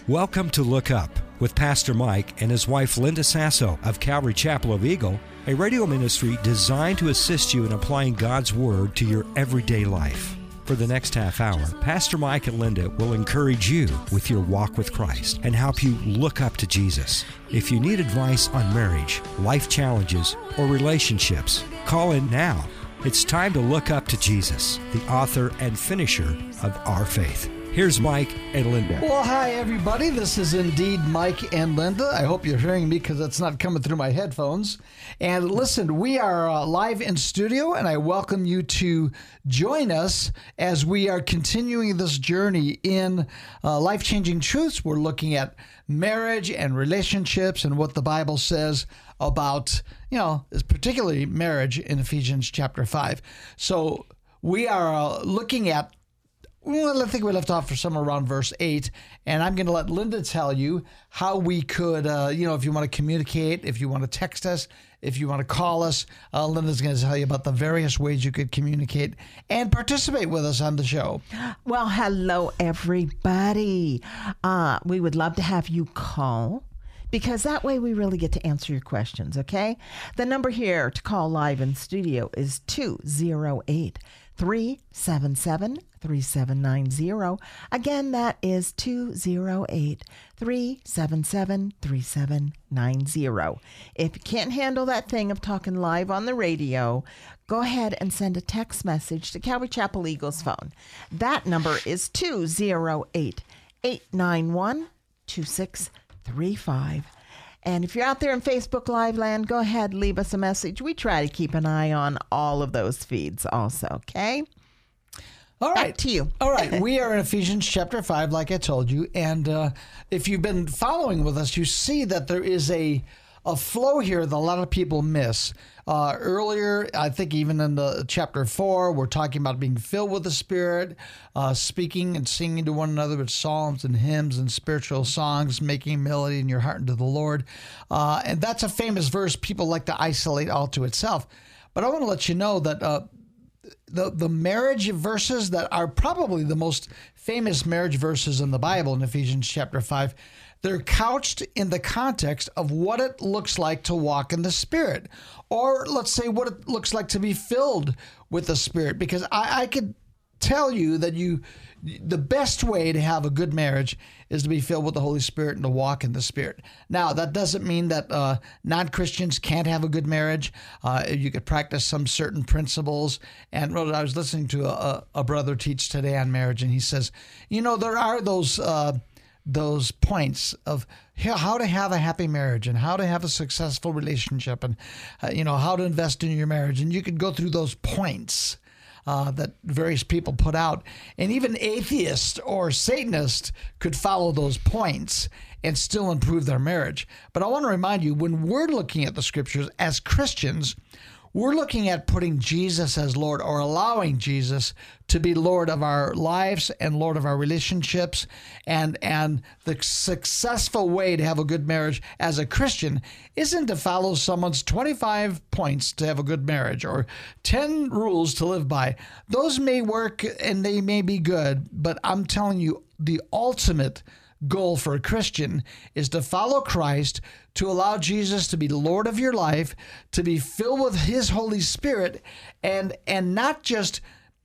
Welcome to Look Up with Pastor Mike and his wife Linda Sasso of Calvary Chapel of Eagle, a radio ministry designed to assist you in applying God's Word to your everyday life. For the next half hour, Pastor Mike and Linda will encourage you with your walk with Christ and help you look up to Jesus. If you need advice on marriage, life challenges, or relationships, call in now. It's time to look up to Jesus, the author and finisher of our faith. Here's Mike and Linda. Well, hi, everybody. This is indeed Mike and Linda. I hope you're hearing me because it's not coming through my headphones. And listen, we are live in studio, and I welcome you to join us as we are continuing this journey in life-changing truths. We're looking at marriage and relationships and what the Bible says about, particularly marriage in Ephesians chapter 5. So we are looking at, I think we left off for somewhere around verse 8, and I'm going to let Linda tell you how we could, if you want to communicate, if you want to text us, if you want to call us, Linda's going to tell you about the various ways you could communicate and participate with us on the show. Well, hello, everybody. We would love to have you call, because that way we really get to answer your questions, okay? The number here to call live in studio is 208-377-3790. Again, that is 208-377-3790. If you can't handle that thing of talking live on the radio, go ahead and send a text message to Calvary Chapel Eagles phone. That number is 208-891-2635. And if you're out there in Facebook Live land, go ahead, leave us a message. We try to keep an eye on all of those feeds also, okay? All right. Back to you. All right. We are in Ephesians chapter 5, like I told you. And if you've been following with us, you see that there is a flow here that a lot of people miss. Earlier, I think even in the chapter 4, we're talking about being filled with the Spirit, speaking and singing to one another with psalms and hymns and spiritual songs, making melody in your heart unto the Lord. And that's a famous verse people like to isolate all to itself. But I want to let you know that the marriage verses that are probably the most famous marriage verses in the Bible in Ephesians chapter 5, they're couched in the context of what it looks like to walk in the Spirit, or let's say what it looks like to be filled with the Spirit, because I could tell you that the best way to have a good marriage is to be filled with the Holy Spirit and to walk in the Spirit. Now, that doesn't mean that non-Christians can't have a good marriage. You could practice some certain principles. And I was listening to a brother teach today on marriage, and he says, there are those points of how to have a happy marriage and how to have a successful relationship and, how to invest in your marriage. And you could go through those points that various people put out. And even atheists or Satanists could follow those points and still improve their marriage. But I want to remind you, when we're looking at the scriptures as Christians, we're looking at putting Jesus as Lord, or allowing Jesus to be Lord of our lives and Lord of our relationships. And the successful way to have a good marriage as a Christian isn't to follow someone's 25 points to have a good marriage or 10 rules to live by. Those may work and they may be good, but I'm telling you, the ultimate goal for a Christian is to follow Christ, to allow Jesus to be Lord of your life, to be filled with his Holy Spirit, and not just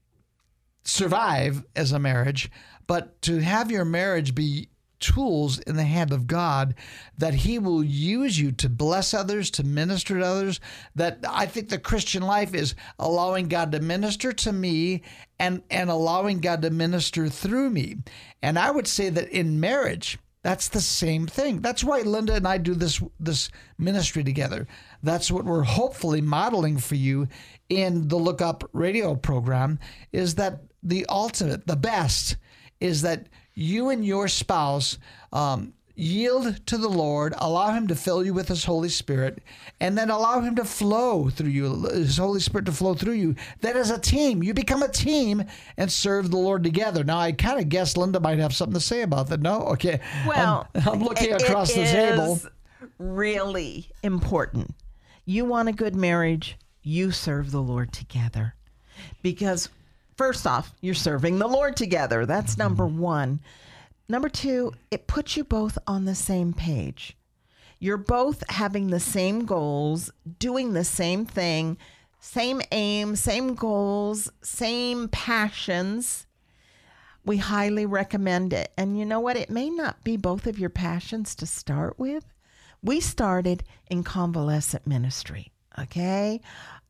survive as a marriage, but to have your marriage be tools in the hand of God, that he will use you to bless others, to minister to others. That I think the Christian life is allowing God to minister to me and allowing God to minister through me. And I would say that in marriage, that's the same thing. That's why Linda and I do this ministry together. That's what we're hopefully modeling for you in the Look Up radio program, is that the ultimate, the best, is that you and your spouse yield to the Lord, allow him to fill you with his Holy Spirit, and then allow him to flow through you, his Holy Spirit to flow through you. Then as a team, you become a team and serve the Lord together. Now, I kind of guess Linda might have something to say about that. No? Okay. Well, I'm looking across the table. It is really important. You want a good marriage, you serve the Lord together. Because first off, you're serving the Lord together. That's number one. Number 2, it puts you both on the same page. You're both having the same goals, doing the same thing, same aim, same goals, same passions. We highly recommend it. And you know what? It may not be both of your passions to start with. We started in convalescent ministry, okay?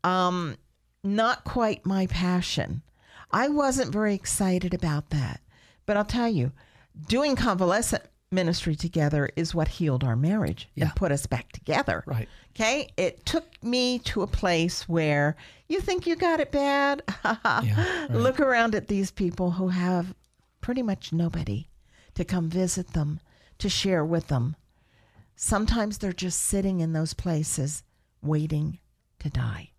Not quite my passion. I wasn't very excited about that. But I'll tell you, doing convalescent ministry together is what healed our marriage and put us back together. Right. Okay? It took me to a place where you think you got it bad. Look around at these people who have pretty much nobody to come visit them, to share with them. Sometimes they're just sitting in those places waiting to die.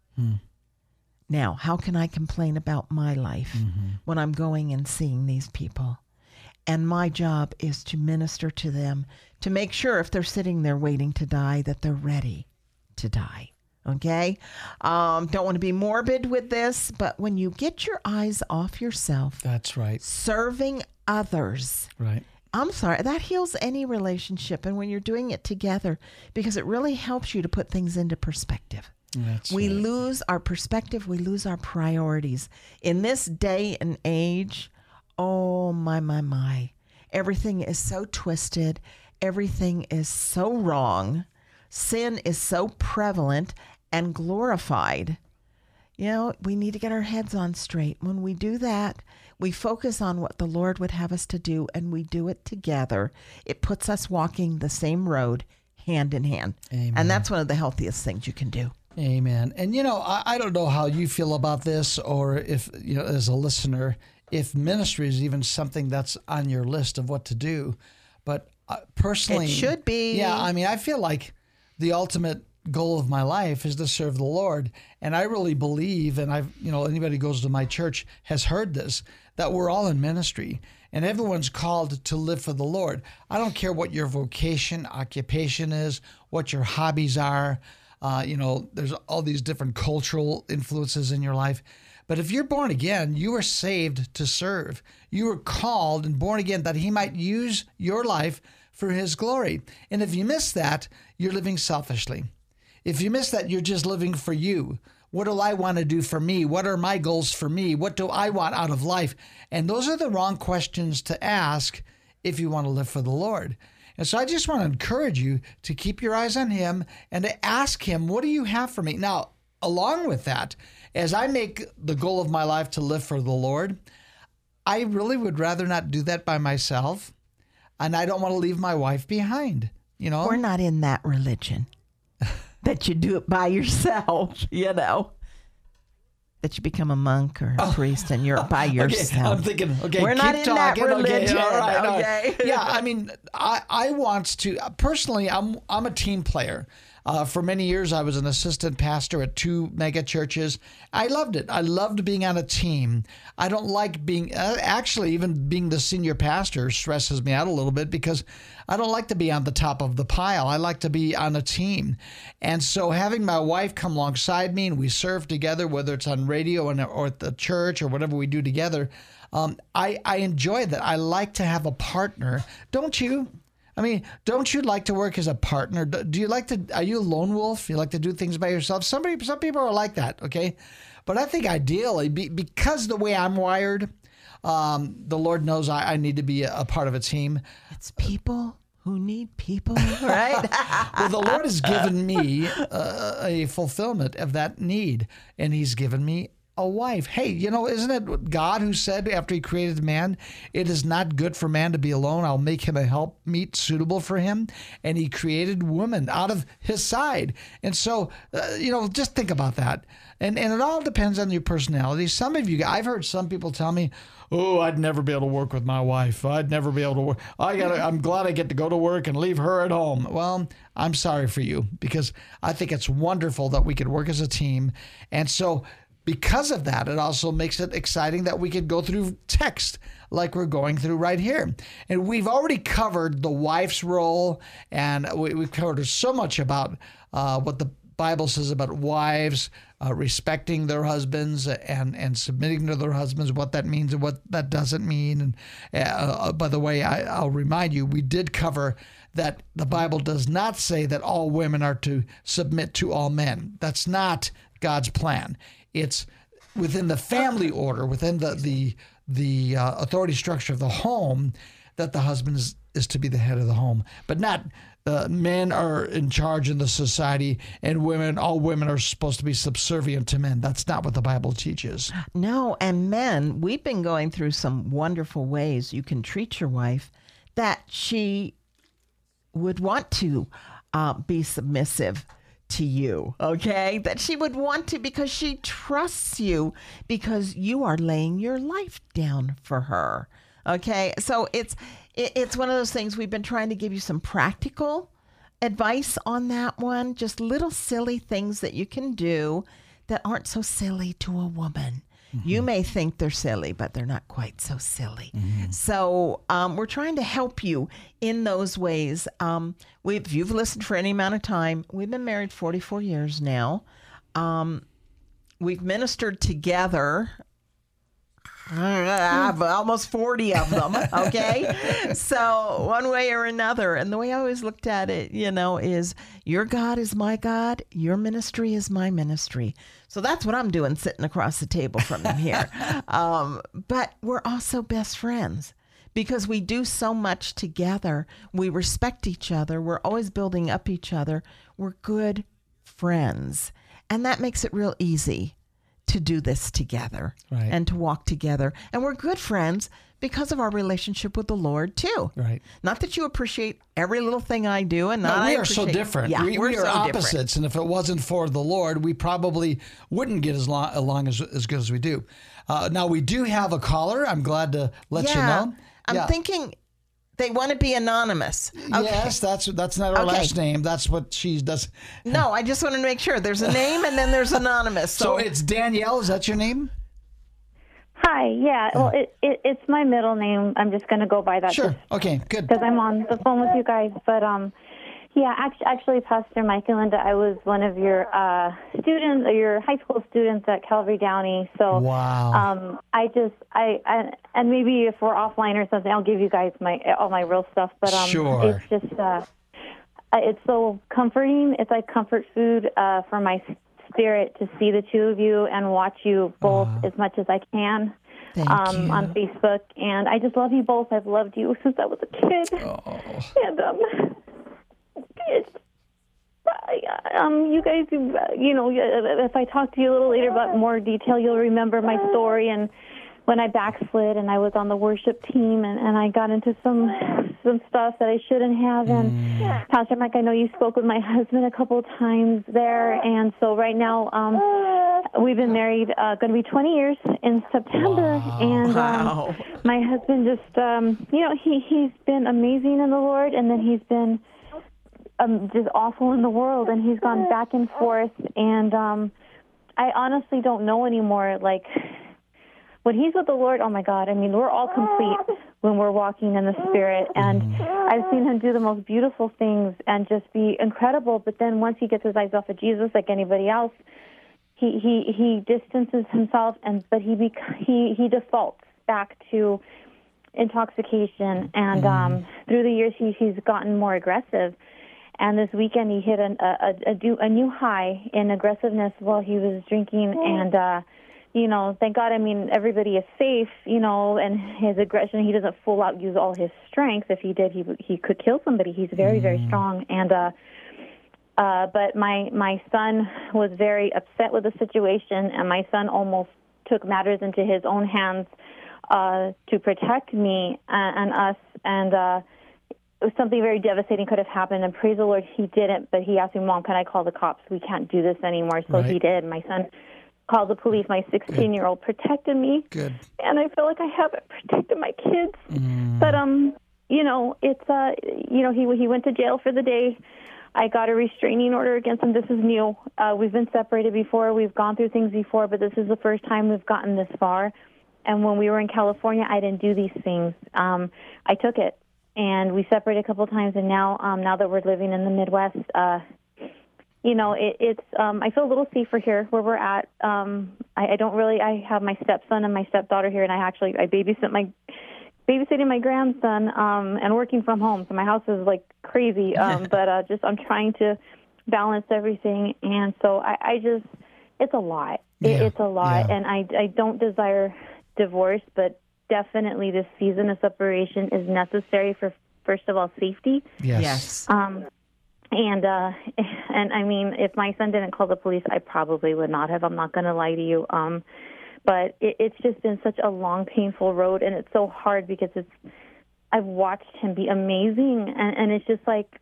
Now, how can I complain about my life when I'm going and seeing these people? And my job is to minister to them, to make sure if they're sitting there waiting to die, that they're ready to die. Okay? Don't want to be morbid with this, but when you get your eyes off yourself, That's right. serving others, Right. I'm sorry, that heals any relationship. And when you're doing it together, because it really helps you to put things into perspective. We lose our perspective. We lose our priorities. In this day and age, oh, my. Everything is so twisted. Everything is so wrong. Sin is so prevalent and glorified. You know, we need to get our heads on straight. When we do that, we focus on what the Lord would have us to do, and we do it together. It puts us walking the same road, hand in hand. Amen. And that's one of the healthiest things you can do. Amen. And, you know, I don't know how you feel about this, or if, you know, as a listener, if ministry is even something that's on your list of what to do. But personally, It should be. Yeah, I mean, I feel like the ultimate goal of my life is to serve the Lord. And I really believe, and anybody who goes to my church has heard this, that we're all in ministry and everyone's called to live for the Lord. I don't care what your vocation, occupation is, what your hobbies are. There's all these different cultural influences in your life. But if you're born again, you are saved to serve. You were called and born again that he might use your life for his glory. And if you miss that, you're living selfishly. If you miss that, you're just living for you. What do I want to do for me? What are my goals for me? What do I want out of life? And those are the wrong questions to ask if you want to live for the Lord. And so I just want to encourage you to keep your eyes on him and to ask him, what do you have for me? Now, along with that, as I make the goal of my life to live for the Lord, I really would rather not do that by myself. And I don't want to leave my wife behind, you know? We're not in that religion that you do it by yourself, you know, that you become a monk or a priest and you're by yourself. Okay, I'm thinking, we're not in that religion. Okay, all right. Okay. Yeah, I mean, I want to, personally, I'm a team player. For many years, I was an assistant pastor at 2 mega churches. I loved it. I loved being on a team. I don't like being, even being the senior pastor stresses me out a little bit because I don't like to be on the top of the pile. I like to be on a team. And so having my wife come alongside me and we serve together, whether it's on radio or at the church or whatever we do together, I enjoy that. I like to have a partner. Don't you? I mean, don't you like to work as a partner? Do you like to, are you a lone wolf? You like to do things by yourself? Some people are like that, okay? But I think ideally, because the way I'm wired, the Lord knows I need to be a part of a team. It's people who need people, right? Well, the Lord has given me a fulfillment of that need, and he's given me a wife. Hey, you know, isn't it God who said after he created man, it is not good for man to be alone. I'll make him a helpmeet suitable for him. And he created woman out of his side. And so, just think about that. And it all depends on your personality. Some of you, I've heard some people tell me, oh, I'd never be able to work with my wife. I'd never be able to work. I'm glad I get to go to work and leave her at home. Well, I'm sorry for you because I think it's wonderful that we could work as a team. And so, because of that, it also makes it exciting that we could go through text like we're going through right here. And we've already covered the wife's role, and we've covered so much about what the Bible says about wives respecting their husbands and submitting to their husbands, what that means and what that doesn't mean. And by the way, I'll remind you, we did cover that the Bible does not say that all women are to submit to all men. That's not God's plan. It's within the family order, within the authority structure of the home, that the husband is to be the head of the home, but not men are in charge in the society and all women are supposed to be subservient to men. That's not what the Bible teaches. No, and men, we've been going through some wonderful ways you can treat your wife that she would want to be submissive to you, okay? That she would want to because she trusts you because you are laying your life down for her, okay? So it's one of those things. We've been trying to give you some practical advice on that one, just little silly things that you can do that aren't so silly to a woman. Mm-hmm. You may think they're silly, but they're not quite so silly. Mm-hmm. So we're trying to help you in those ways. If you've listened for any amount of time, we've been married 44 years now. We've ministered together almost 40 of them, okay? So one way or another. And the way I always looked at it, is your God is my God, your ministry is my ministry. So that's what I'm doing sitting across the table from him here. But we're also best friends because we do so much together. We respect each other. We're always building up each other. We're good friends. And that makes it real easy to do this together and to walk together. And we're good friends because of our relationship with the Lord too. Right. Not that you appreciate every little thing I do, and not we are so different. Yeah, we are so opposites, different. And if it wasn't for the Lord, we probably wouldn't get along as good as we do. Now we do have a caller. I'm glad to let you know. I'm thinking they want to be anonymous. Okay. Yes, that's not her last name. That's what she does. No, I just wanted to make sure. There's a name and then there's anonymous. So it's Danielle. Is that your name? Hi. Yeah. Well, it's my middle name. I'm just going to go by that. Sure. Okay. Good. Because I'm on the phone with you guys. But actually, Pastor Mike and Linda, I was one of your students, or your high school students at Calvary Downey. So wow. And maybe if we're offline or something, I'll give you guys all my real stuff. But sure. It's just it's so comforting. It's like comfort food for my spirit to see the two of you and watch you both as much as I can. Thank you. On Facebook. And I just love you both. I've loved you since I was a kid. Oh. And you guys, if I talk to you a little later about more detail, you'll remember my story and when I backslid and I was on the worship team and I got into some stuff that I shouldn't have. And Pastor Mike, I know you spoke with my husband a couple of times there. And so right now, we've been married, going to be 20 years in September. Wow. And my husband just, he's been amazing in the Lord, and then he's been just awful in the world, and he's gone back and forth. And I honestly don't know anymore, like, when he's with the Lord, oh, my God, I mean, we're all complete when we're walking in the Spirit. And I've seen him do the most beautiful things and just be incredible. But then once he gets his eyes off of Jesus, like anybody else, he distances himself, but he defaults back to intoxication. And through the years, he's gotten more aggressive. And this weekend, he hit a new high in aggressiveness while he was drinking. And thank God, I mean, everybody is safe, and his aggression, he doesn't full out use all his strength. If he did, he could kill somebody. He's very, very strong. And but my son was very upset with the situation, and my son almost took matters into his own hands to protect me and us. And something very devastating could have happened, and praise the Lord, he didn't. But he asked me, Mom, can I call the cops? We can't do this anymore. So he did. My son called the police. My 16-year-old protected me. Good. And I feel like I haven't protected my kids. But it's he went to jail for the day. I got a restraining order against him. This is new. We've been separated before. We've gone through things before, but this is the first time we've gotten this far. And when we were in California, I didn't do these things. I took it, and we separated a couple of times. And now that we're living in the Midwest, it's I feel a little safer here where we're at. I have my stepson and my stepdaughter here, and I babysitting my grandson and working from home. So my house is like crazy, but I'm trying to balance everything, and so it's a lot. It's a lot, and I don't desire divorce, but definitely this season of separation is necessary for, first of all, safety. Yes. And I mean, if my son didn't call the police, I probably would not have. I'm not going to lie to you. But it's just been such a long, painful road, and it's so hard because I've watched him be amazing, and it's just like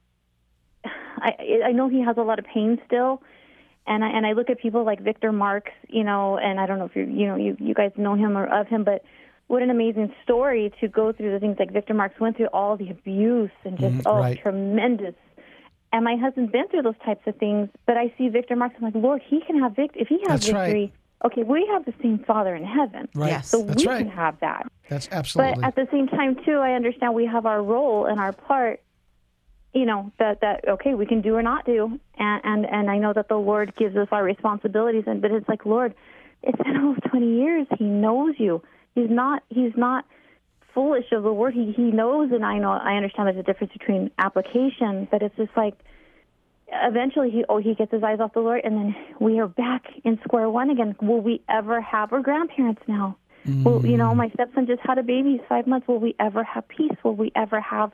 I know he has a lot of pain still, and I look at people like Victor Marx, and I don't know if you guys know him or of him, but what an amazing story to go through the things like Victor Marx went through, all the abuse and just tremendous. And my husband's been through those types of things, but I see Victor Marx, I'm like, Lord, he can have victory. If he has victory. Right. Okay, we have the same Father in heaven, right? So we can have that. That's absolutely. But at the same time, too, I understand we have our role and our part. That okay, we can do or not do, and I know that the Lord gives us our responsibilities. But it's like, Lord, it's been almost 20 years. He knows you. He's not foolish of the word. He knows, and I understand there's a difference between application, but it's just like. Eventually, he gets his eyes off the Lord, and then we are back in square one again. Will we ever have our grandparents now? Will, my stepson just had a baby. He's 5 months. Will we ever have peace? Will we ever have,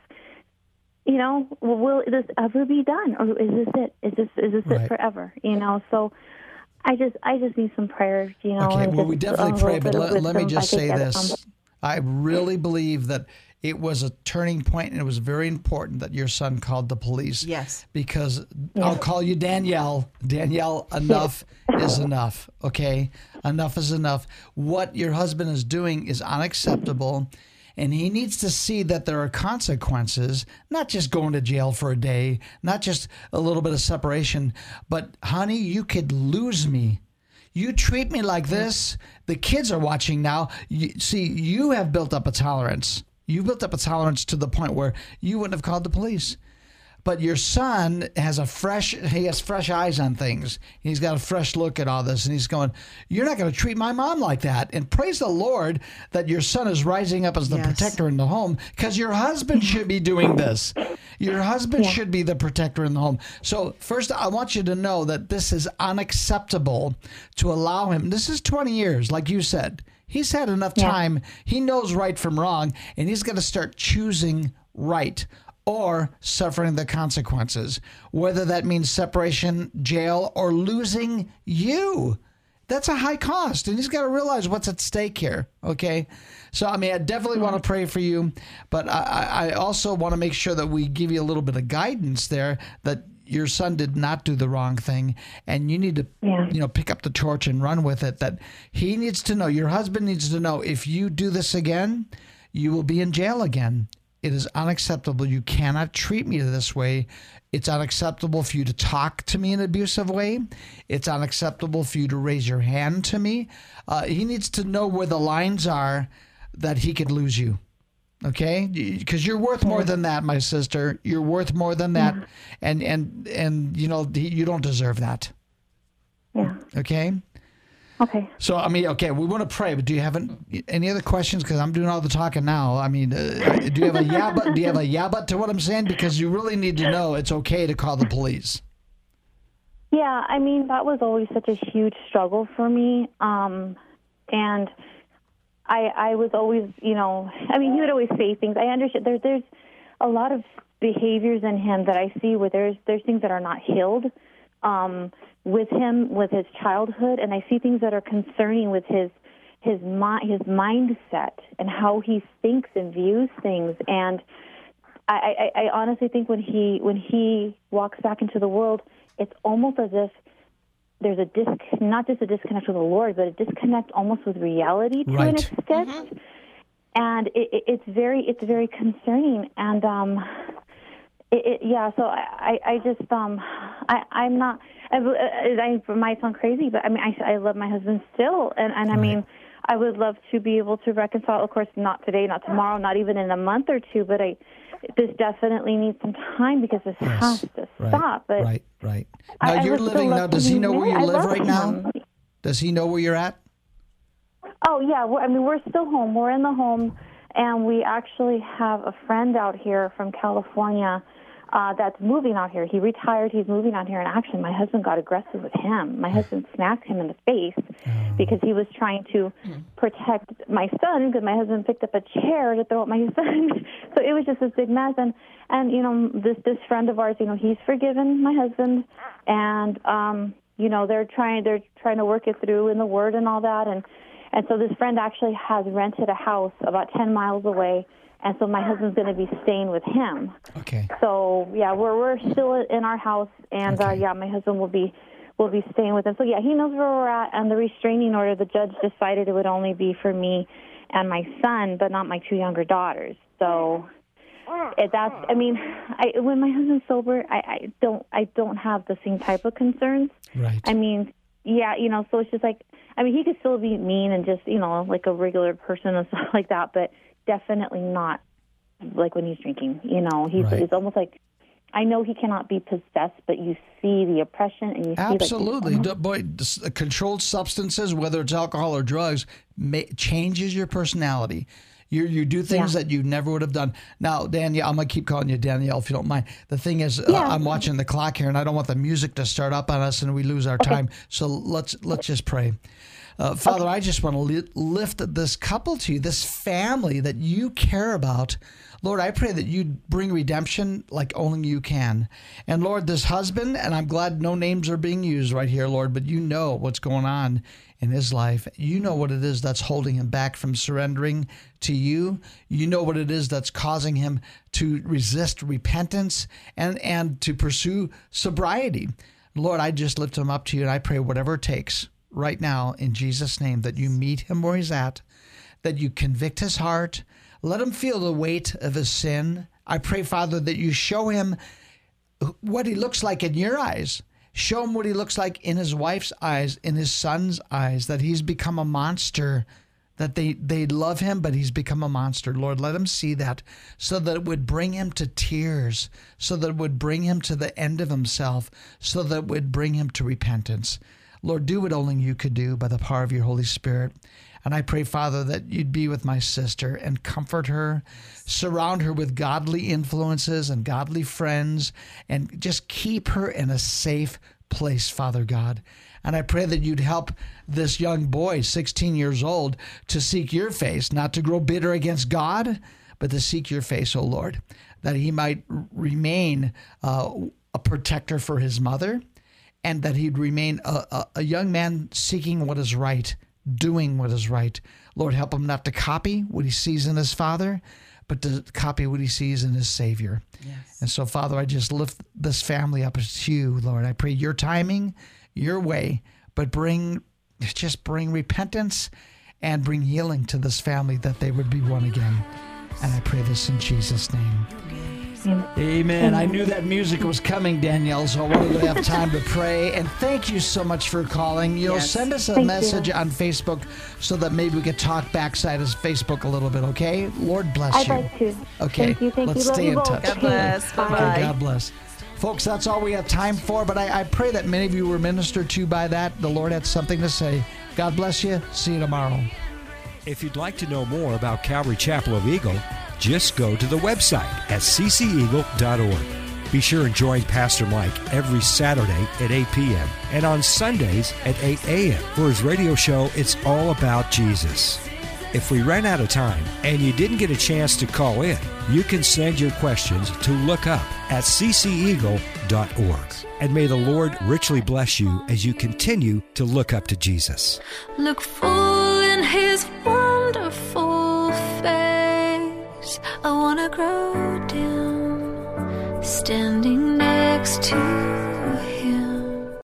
will this ever be done? Or is this it? Is this it forever? So I just need some prayers, Okay, well, we definitely pray, but let me just say this. I really believe that it was a turning point, and it was very important that your son called the police. Yes. Because I'll call you Danielle. Danielle, enough is enough, okay? Enough is enough. What your husband is doing is unacceptable, and he needs to see that there are consequences, not just going to jail for a day, not just a little bit of separation, but, honey, you could lose me. You treat me like this, the kids are watching now. You have built up a tolerance. You built up a tolerance to the point where you wouldn't have called the police. But your son has fresh eyes on things. He's got a fresh look at all this, and he's going, you're not going to treat my mom like that. And praise the Lord that your son is rising up as the protector in the home, because your husband should be doing this. Your husband should be the protector in the home. So first, I want you to know that this is unacceptable to allow him. This is 20 years, like you said. He's had enough time. He knows right from wrong, and he's going to start choosing right or suffering the consequences, whether that means separation, jail, or losing you. That's a high cost, and he's got to realize what's at stake here, okay? So, I definitely want to pray for you, but I also want to make sure that we give you a little bit of guidance there that your son did not do the wrong thing, and you need to, pick up the torch and run with it. That he needs to know, your husband needs to know, if you do this again, you will be in jail again. It is unacceptable. You cannot treat me this way. It's unacceptable for you to talk to me in an abusive way. It's unacceptable for you to raise your hand to me. He needs to know where the lines are that he could lose you. Okay, because you're worth more than that, my sister. You're worth more than that, and you don't deserve that. Yeah. Okay. Okay. So okay, we want to pray, but do you have any other questions? Because I'm doing all the talking now. Do you have a yeah but? Do you have a yeah but to what I'm saying? Because you really need to know it's okay to call the police. Yeah, that was always such a huge struggle for me, and. I was always, he would always say things. I understand there's a lot of behaviors in him that I see where there's things that are not healed with him, with his childhood, and I see things that are concerning with his mindset and how he thinks and views things. And I honestly think when he walks back into the world, it's almost as if there's not just a disconnect with the Lord, but a disconnect almost with reality to an extent. Mm-hmm. And it's very concerning. And so I just I'm not. I might sound crazy, but I love my husband still, and I would love to be able to reconcile. Of course, not today, not tomorrow, not even in a month or two, but this definitely needs some time because this has to stop. But right. Now, you're living now. Does he know where you live right now? Does he know where you're at? Oh, yeah. We're still home. We're in the home, and we actually have a friend out here from California that's moving out here. He retired. He's moving out here. And actually, my husband got aggressive with him. My husband smacked him in the face because he was trying to protect my son because my husband picked up a chair to throw at my son. So it was just this big mess. And you know, this friend of ours, you know, he's forgiven my husband. And, you know, they're trying to work it through in the Word and all that. And so this friend actually has rented a house about 10 miles away. And so my husband's going to be staying with him. Okay. So yeah, we're still in our house, and my husband will be staying with him. So yeah, he knows where we're at. And the restraining order, the judge decided it would only be for me and my son, but not my 2 younger daughters. So when my husband's sober, I don't have the same type of concerns. Right. I mean, yeah, you know, so it's just like, I mean, he could still be mean and just, you know, like a regular person and stuff like that, but definitely not like when he's drinking. You know, it's almost like, I know he cannot be possessed, but you see the oppression and you see absolutely. Boy, controlled substances, whether it's alcohol or drugs, changes your personality. You do things that you never would have done. Now, Danielle, I'm going to keep calling you Danielle if you don't mind. The thing is, I'm watching the clock here, and I don't want the music to start up on us and we lose our time. So let's just pray. Father, I just want to lift this couple to you, this family that you care about. Lord, I pray that you bring redemption like only you can. And Lord, this husband, and I'm glad no names are being used right here, Lord, but you know what's going on in his life. You know what it is that's holding him back from surrendering to you. You know what it is that's causing him to resist repentance and to pursue sobriety. Lord, I just lift him up to you, and I pray whatever it takes right now in Jesus' name that you meet him where he's at, that you convict his heart, let him feel the weight of his sin. I pray, Father, that you show him what he looks like in your eyes. Show him what he looks like in his wife's eyes, in his son's eyes, that he's become a monster, that they love him, but he's become a monster. Lord, let him see that so that it would bring him to tears, so that it would bring him to the end of himself, so that it would bring him to repentance. Lord, do what only you could do by the power of your Holy Spirit. And I pray, Father, that you'd be with my sister and comfort her, surround her with godly influences and godly friends, and just keep her in a safe place, Father God. And I pray that you'd help this young boy, 16 years old, to seek your face, not to grow bitter against God, but to seek your face, O Lord, that he might remain a protector for his mother, and that he'd remain a young man seeking what is right, doing what is right. Lord, help him not to copy what he sees in his father, but to copy what he sees in his Savior. Yes. And so, Father, I just lift this family up to you, Lord. I pray your timing, your way, but bring repentance and bring healing to this family, that they would be one again. And I pray this in Jesus' name. Amen. I knew that music was coming, Danielle, so I wanted to have time to pray. And thank you so much for calling. Send us a message on Facebook so that maybe we could talk backside of Facebook a little bit, okay? Lord bless you. I'd like to. Okay. Thank you. Let's stay in touch. God bless. Bye-bye. Okay, God bless. Folks, that's all we have time for, but I pray that many of you were ministered to by that. The Lord had something to say. God bless you. See you tomorrow. If you'd like to know more about Calvary Chapel of Eagle, just go to the website at cceagle.org. Be sure and join Pastor Mike every Saturday at 8 p.m. and on Sundays at 8 a.m. for his radio show, It's All About Jesus. If we ran out of time and you didn't get a chance to call in, you can send your questions to look up at cceagle.org. And may the Lord richly bless you as you continue to look up to Jesus. Look full in His word.